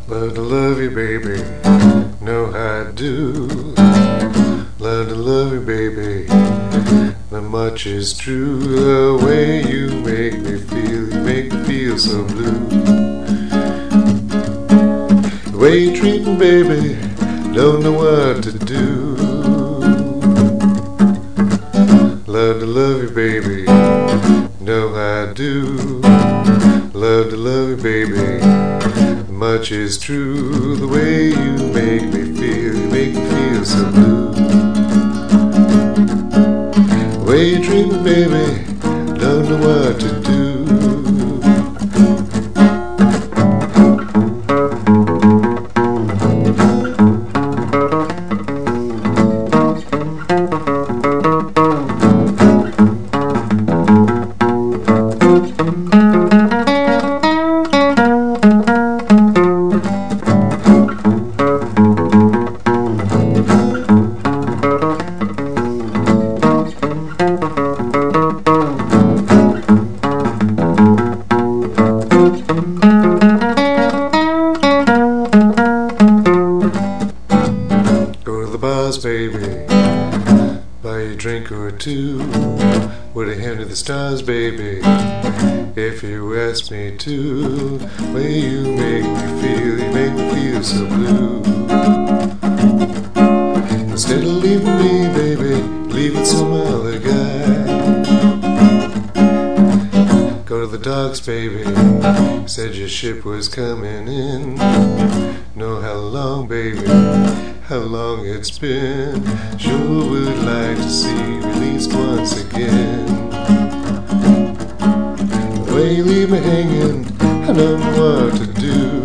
Love to love you, baby, know how I do. Love to love you, baby, not much is true. The way you make me feel so blue. The way you treat me, baby, don't know what to do. Love to love you, baby, know how I do. Love to love you, baby, much is true. The way you make me feel so blue. The way you treat me, baby, don't know what to do. Baby, buy you a drink or two with a hand to the stars, baby. If you ask me to, the way you make me feel so blue. Instead of leaving me, baby, leaving some other guy. Go to the docks, baby, said your ship was coming in. Know how long, baby, how long it's been. Sure would like to see you released once again. The way you leave me hanging, I don't know what to do.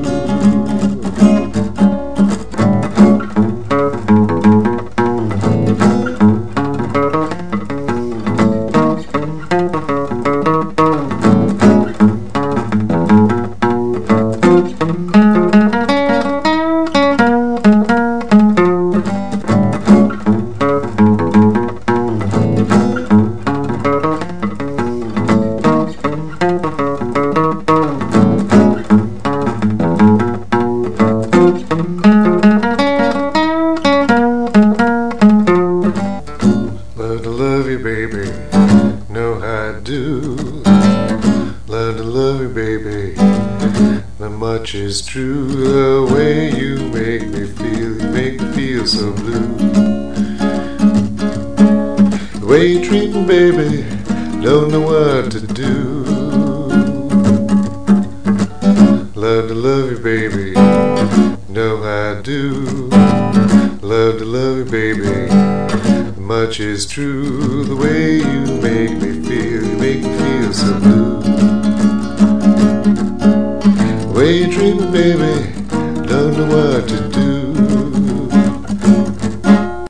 Love to love you, baby, know how I do. Love to love you, baby, not much is true. The way you make me feel so blue. The way you treat me, baby, don't know what to do. Love to love you, baby, know how I do. Love to love you, baby, much is true. The way you make me feel so blue. The way you treat me, baby, don't know what to do.